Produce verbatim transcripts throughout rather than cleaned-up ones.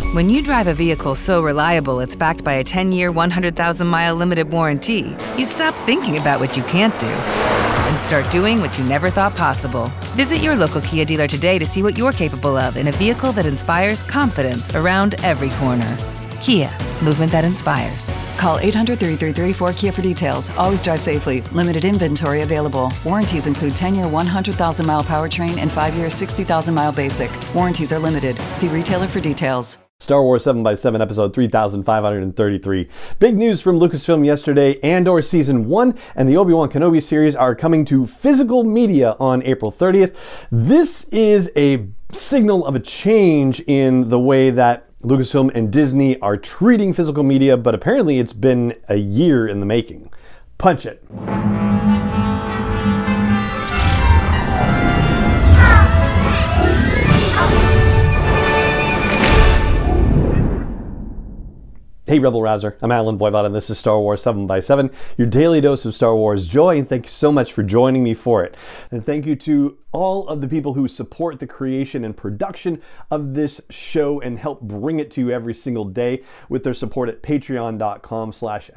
When you drive a vehicle so reliable it's backed by a ten-year, one hundred thousand mile limited warranty, you stop thinking about what you can't do and start doing what you never thought possible. Visit your local Kia dealer today to see what you're capable of in a vehicle that inspires confidence around every corner. Kia, movement that inspires. Call eight hundred, three three three, four K I A for details. Always drive safely. Limited inventory available. Warranties include ten-year, one hundred thousand mile powertrain and five-year, sixty thousand mile basic. Warranties are limited. See retailer for details. Star Wars seven by seven episode three thousand five hundred thirty-three. Big news from Lucasfilm yesterday. Andor Season one and the Obi-Wan Kenobi series are coming to physical media on April thirtieth. This is a signal of a change in the way that Lucasfilm and Disney are treating physical media, but apparently it's been a year in the making. Punch it. Hey Rebel Rouser, I'm Alan Voivod and this is Star Wars seven by seven, your daily dose of Star Wars joy, and thank you so much for joining me for it. And thank you to all of the people who support the creation and production of this show and help bring it to you every single day with their support at patreon.com slash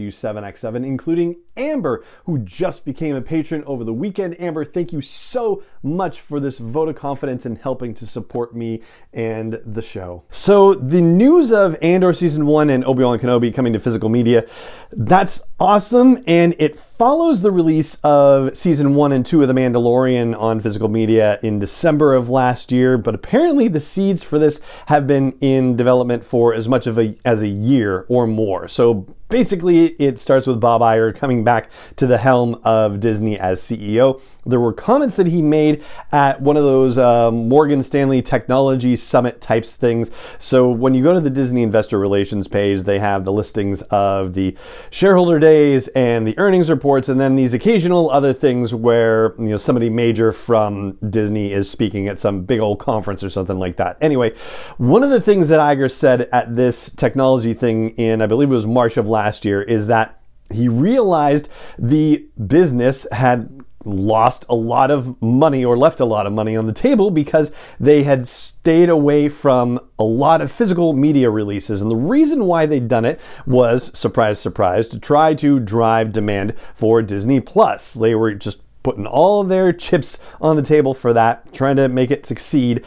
SW7X7, including Amber, who just became a patron over the weekend. Amber, thank you so much for this vote of confidence in helping to support me and the show. So the news of Andor Season one and Obi-Wan Kenobi coming to physical media, that's awesome, and it follows the release of Season one and two of The Mandalorian on physical media in December of last year, but apparently the seeds for this have been in development for as much of a as a year or more. So basically, it starts with Bob Iger coming back to the helm of Disney as C E O. There were comments that he made at one of those um, Morgan Stanley Technology Summit types things. So when you go to the Disney Investor Relations page, they have the listings of the shareholder days and the earnings reports, and then these occasional other things where, you know, somebody major from Disney is speaking at some big old conference or something like that. Anyway, one of the things that Iger said at this technology thing in, I believe it was March of last year, is that he realized the business had lost a lot of money or left a lot of money on the table because they had stayed away from a lot of physical media releases. And the reason why they'd done it was, surprise, surprise, to try to drive demand for Disney Plus. They were just putting all of their chips on the table for that, trying to make it succeed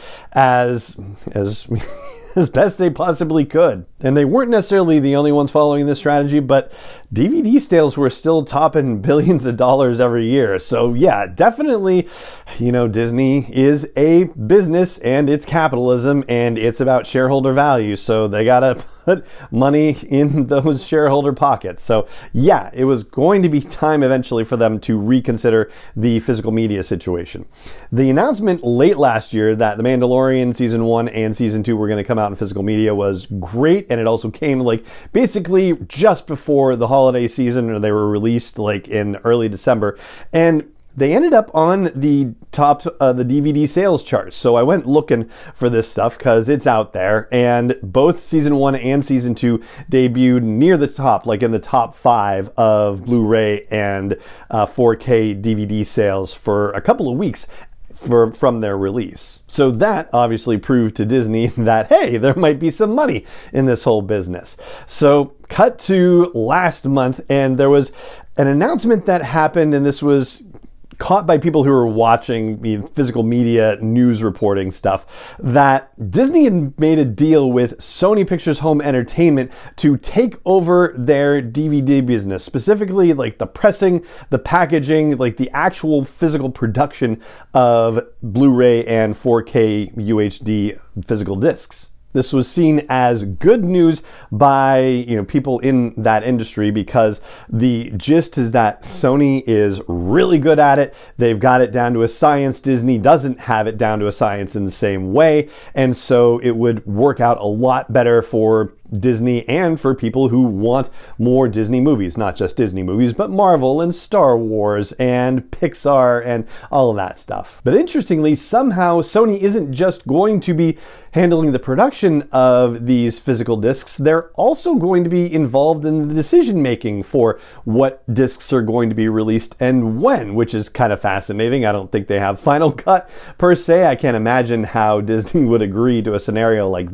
as as as best they possibly could. And they weren't necessarily the only ones following this strategy, but D V D sales were still topping billions of dollars every year. So yeah, definitely, you know, Disney is a business and it's capitalism and it's about shareholder value. So they gotta put money in those shareholder pockets. So yeah, it was going to be time eventually for them to reconsider the physical media situation. The announcement late last year that The Mandalorian Season one and Season two were going to come out in physical media was great, and it also came like basically just before the holiday season, or they were released like in early December, and they ended up on the top uh, the D V D sales charts. So I went looking for this stuff because it's out there, and both Season one and Season two debuted near the top, like in the top five of Blu-ray and uh, four K D V D sales for a couple of weeks For, from their release. So that obviously proved to Disney that, hey, there might be some money in this whole business. So cut to last month, and there was an announcement that happened, and this was caught by people who were watching the physical media news reporting stuff, that Disney had made a deal with Sony Pictures Home Entertainment to take over their D V D business, specifically like the pressing, the packaging, like the actual physical production of Blu-ray and four K U H D physical discs. This was seen as good news by, you know, people in that industry, because the gist is that Sony is really good at it. They've got it down to a science. Disney doesn't have it down to a science in the same way. And so it would work out a lot better for Disney and for people who want more Disney movies, not just Disney movies, but Marvel and Star Wars and Pixar and all of that stuff. But interestingly, somehow Sony isn't just going to be handling the production of these physical discs. They're also going to be involved in the decision making for what discs are going to be released and when, which is kind of fascinating. I don't think they have final cut per se. I can't imagine how Disney would agree to a scenario like that.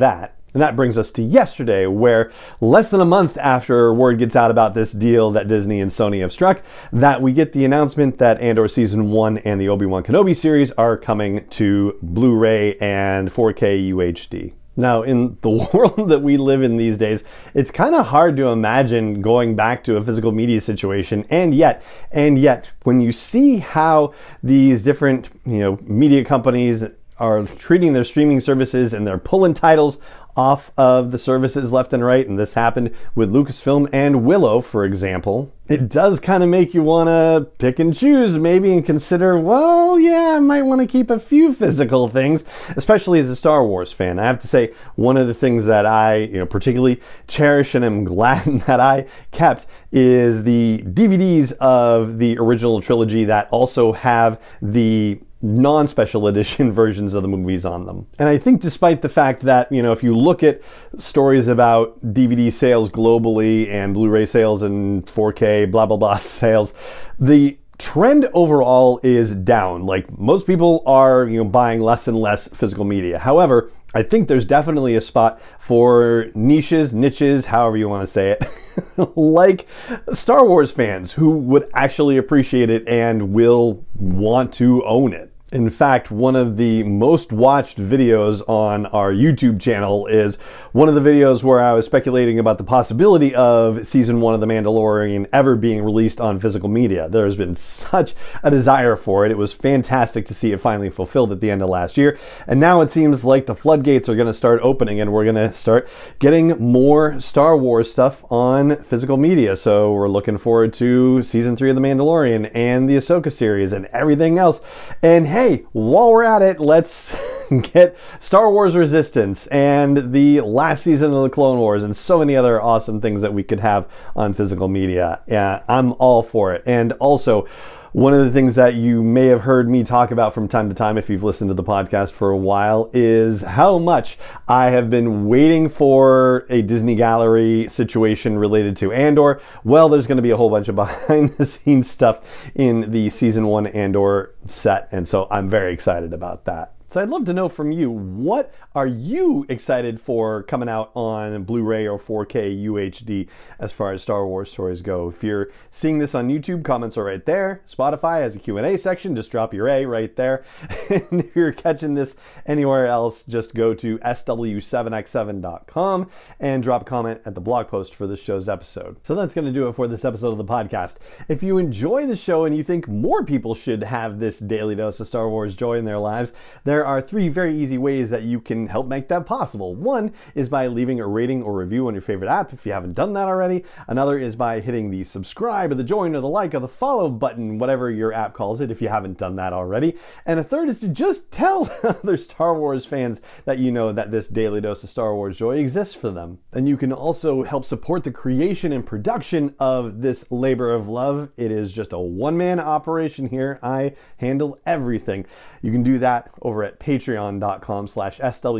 And that brings us to yesterday, where less than a month after word gets out about this deal that Disney and Sony have struck, that we get the announcement that Andor Season one and the Obi-Wan Kenobi series are coming to Blu-ray and four K U H D. Now, in the world that we live in these days, it's kind of hard to imagine going back to a physical media situation, and yet, and yet, when you see how these different, you know, media companies are treating their streaming services and they're pulling titles off of the services left and right, and this happened with Lucasfilm and Willow, for example, it does kind of make you want to pick and choose maybe and consider, well, yeah, I might want to keep a few physical things, especially as a Star Wars fan. I have to say, one of the things that I, you know, particularly cherish and am glad that I kept is the D V Ds of the original trilogy that also have the non-special edition versions of the movies on them. And I think despite the fact that, you know, if you look at stories about D V D sales globally and Blu-ray sales and four K blah blah blah sales, the trend overall is down. Like, most people are, you know, buying less and less physical media. However, I think there's definitely a spot for niches, niches, however you want to say it, like Star Wars fans who would actually appreciate it and will want to own it. In fact, one of the most watched videos on our YouTube channel is one of the videos where I was speculating about the possibility of season one of The Mandalorian ever being released on physical media. There's been such a desire for it. It was fantastic to see it finally fulfilled at the end of last year. And now it seems like the floodgates are going to start opening and we're going to start getting more Star Wars stuff on physical media. So we're looking forward to season three of The Mandalorian and the Ahsoka series and everything else. And hey, Hey, while we're at it, let's get Star Wars Resistance and the last season of the Clone Wars and so many other awesome things that we could have on physical media. Yeah, I'm all for it. And also, one of the things that you may have heard me talk about from time to time, if you've listened to the podcast for a while, is how much I have been waiting for a Disney Gallery situation related to Andor. Well, there's going to be a whole bunch of behind the scenes stuff in the season one Andor set, and so I'm very excited about that. So I'd love to know from you, what are you excited for coming out on Blu-ray or four K U H D as far as Star Wars stories go? If you're seeing this on YouTube, comments are right there. Spotify has a Q and A section, just drop your A right there. And if you're catching this anywhere else, just go to S W seven X seven dot com and drop a comment at the blog post for this show's episode. So that's going to do it for this episode of the podcast. If you enjoy the show and you think more people should have this daily dose of Star Wars joy in their lives, there There are three very easy ways that you can help make that possible. One is by leaving a rating or review on your favorite app if you haven't done that already. Another is by hitting the subscribe or the join or the like or the follow button, whatever your app calls it, if you haven't done that already. And a third is to just tell other Star Wars fans that you know that this daily dose of Star Wars joy exists for them. And you can also help support the creation and production of this labor of love. It is just a one-man operation here. I handle everything. You can do that over at patreon.com slash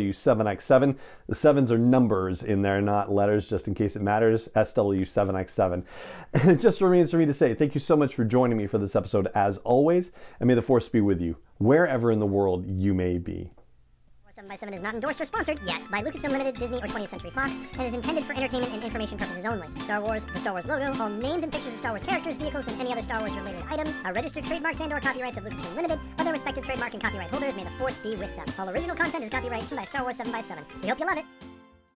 SW7X7. The sevens are numbers in there, not letters, just in case it matters, S W seven X seven. And it just remains for me to say thank you so much for joining me for this episode as always, and may the Force be with you, wherever in the world you may be. seven by seven is not endorsed or sponsored yet by Lucasfilm Limited, Disney, or twentieth Century Fox, and is intended for entertainment and information purposes only. Star Wars, the Star Wars logo, all names and pictures of Star Wars characters, vehicles, and any other Star Wars related items are registered trademarks and or copyrights of Lucasfilm Limited, or their respective trademark and copyright holders. May the Force be with them. All original content is copyright by Star Wars seven by seven. We hope you love it.